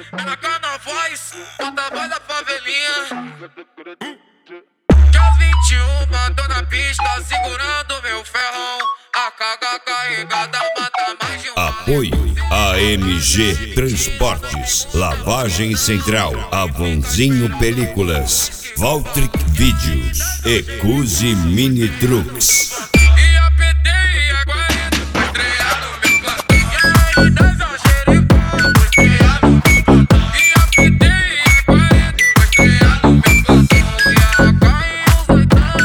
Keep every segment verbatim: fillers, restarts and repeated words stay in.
Taca na voz, bota a voz da favelinha. Que aos vinte e um tô na pista segurando meu ferrão. A carga carregada mata mais de um. Apoio A M G Transportes, Lavagem Central, Avonzinho Películas, Valtric Vídeos e Cusi Mini Trucks. E a P T e a quarenta foi estrear no meu plantão. E aí das algericó foi estrear no meu plantão. E a P T e a quarenta foi estrear no meu plantão. E a Caio os oitão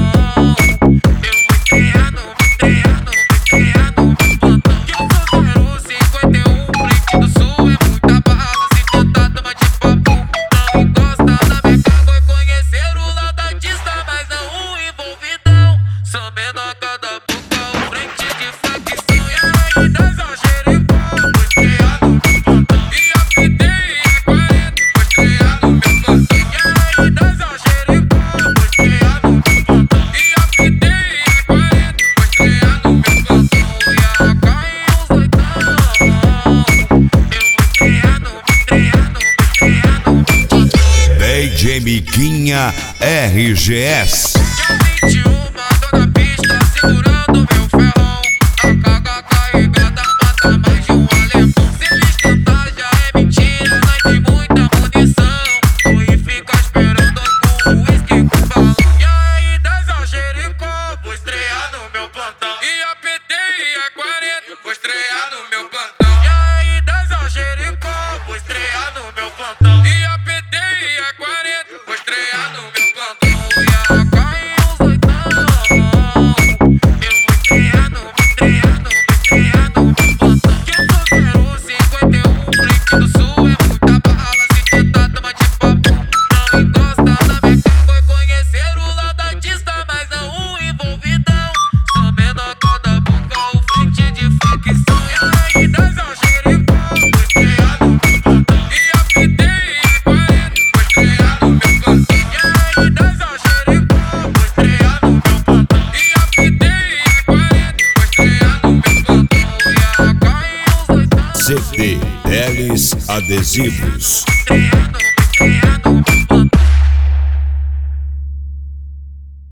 eu vou estrear no, vou estrear no, vou estrear no meu plantão. Que eu sou zero cinquenta e um, frente do sul é muita bala. Se tentar toma de papo, não encosta na minha cara. Foi conhecer o lado artista, mas não o envolvidão. Sou menor cada boca, o frente de facção. E aí das algericó foi estrear no meu plantão. E a P T e a quarenta foi estrear no meu plantão. E aí das algericó foi estrear no meu plantão. E a P T e a quarenta foi estrear no meu plantão. E a Caio os oitão eu vou estrear no, vou estrear no, vou estrear no meu plantão. D J Miquinha R G S. vinte e um tô na pista segurando meu ferrão. A carga carregada mata mais de um alemão. Se eles cantar já é mentira, nós tem muita munição. Fui ficar esperando com o uísque com balão. E aí das algericó vou estrear no meu plantão. E a P T e a quarenta vou estrear no meu plantão. E aí das algericó vou estrear no meu plantão. E a P T e a quarenta vou estrear no meu plantão. E a Caio os oitão eu vou estrear no, vou estrear no, vou estrear no meu plantão. Que eu sou zero cinquenta e um, frente do sul é muita bala. Se tentar toma de papo, não encosta na minha cara. Foi conhecer o lado artista, mas não o envolvidão. Sou menor cada boca, o frente de facção. E aí das algericó foi estrear no meu plantão. E a P T e a quarenta foi estrear no meu plantão. E aí das algericó foi estrear no meu plantão. E a P T e a quarenta foi estrear no meu plantão. E a Caio os oitão C D Teles Adesivos. estrear no, estrear no meu plantão.